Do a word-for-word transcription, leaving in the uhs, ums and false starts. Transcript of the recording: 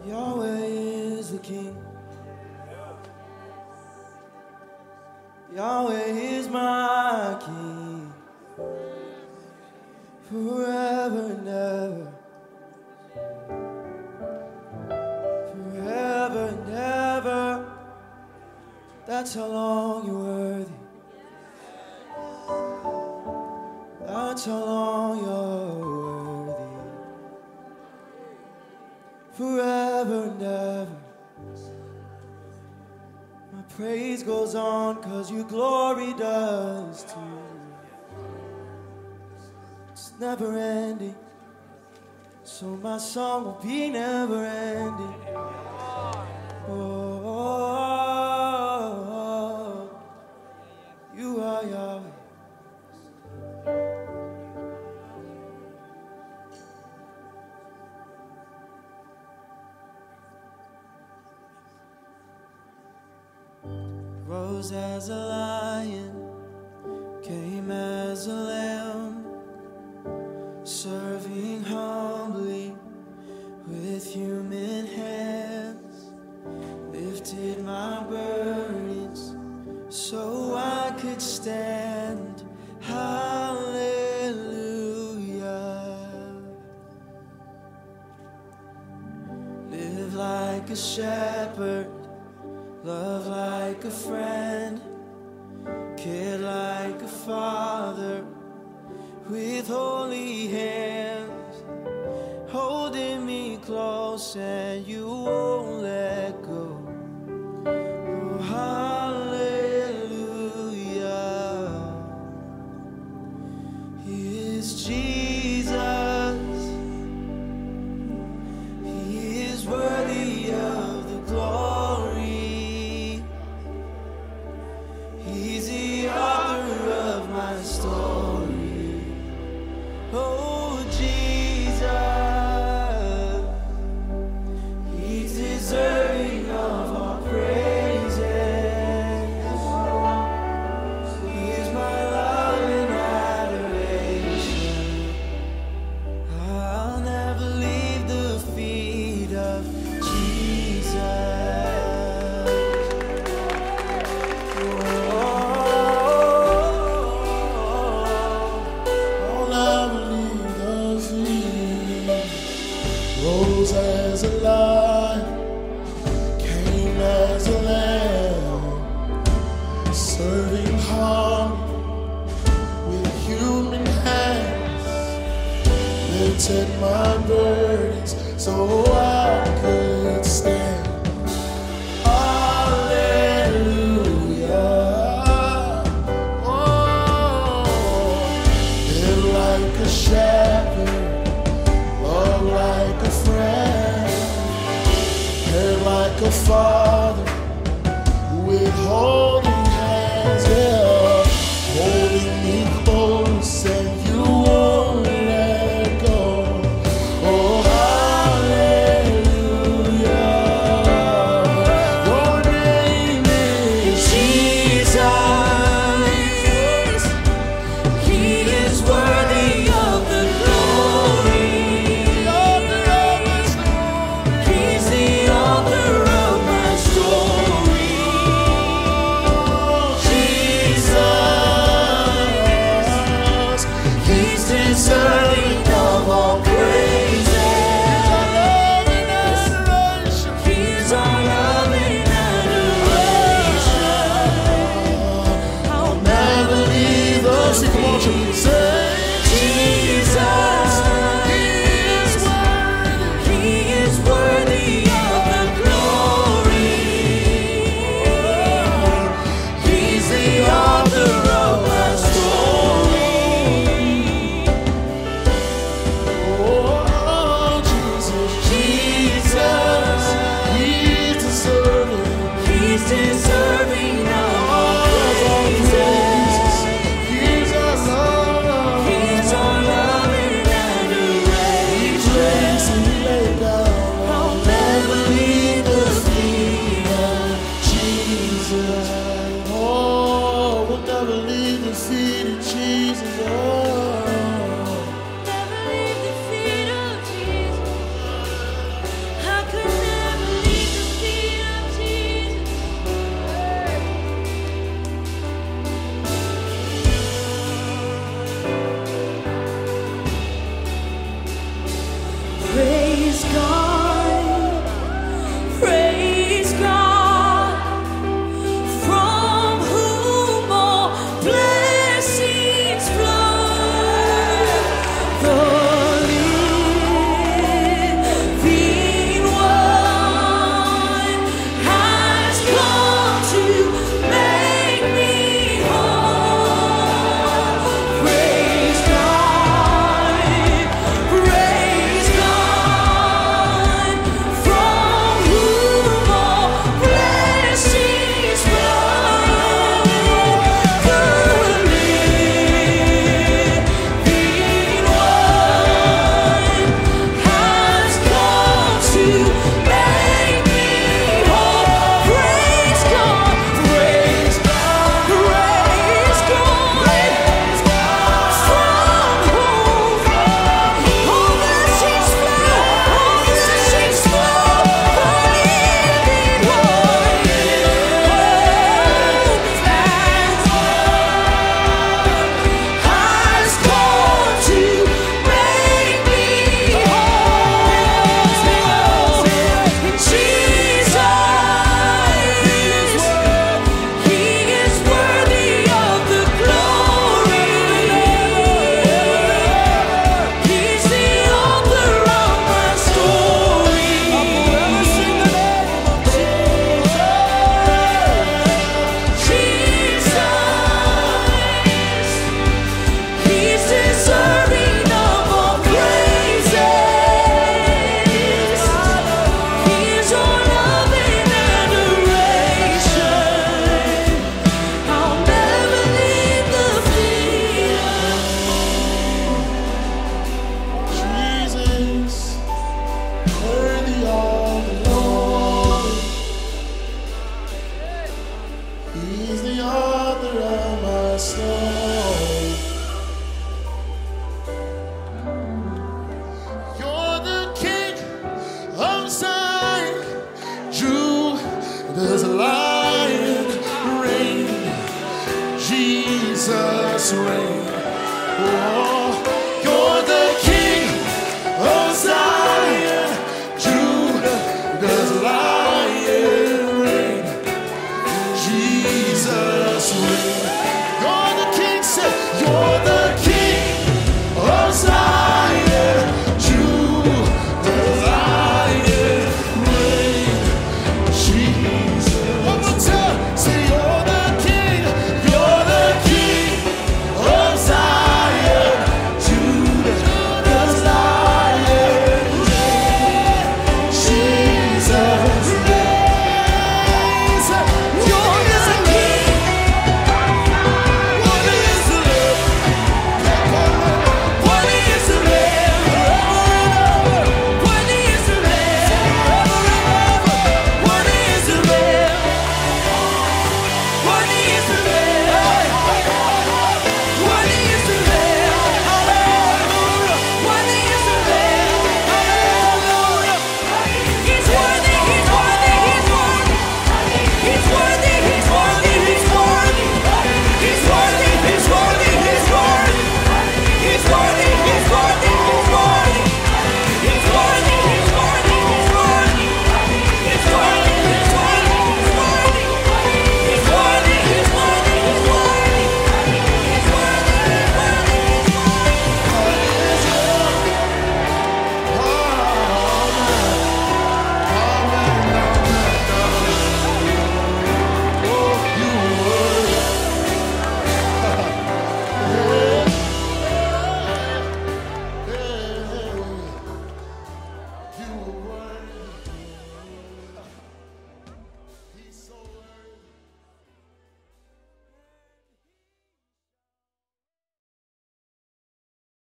Yahweh is the King. Yahweh is my King. Forever and ever. Forever and ever. That's how long you're worthy. That's how long you're worthy. Forever and ever. My praise goes on 'cause your glory does too. It's never ending, so my song will be never ending. Oh, oh, oh, oh. You are Yahweh. Rose as a lion, came as a lamb, serving humbly with human hands, lifted my burdens so I could stand. Hallelujah. Live like a shepherd, love like a friend, care like a father, with holy hands, holding me close and you won't let go. Oh, hallelujah. He is Jesus. He is worthy of the glory. He's the author of my story. Oh, Jesus, He's deserving of our praises. He is my love and adoration. I'll never leave the feet of Jesus. Rose as a lion, came as a lamb, serving humbly with human hands, lifted my burdens so I could stand. Hallelujah. Oh, live like a shepherd, love like a friend, care like a father, with holding hands, yeah, holding me close and you won't let go. Oh, hallelujah. Your name is Jesus. He is worthy of the glory. He's the author of my story. There's a lion reign. Jesus reign. Oh,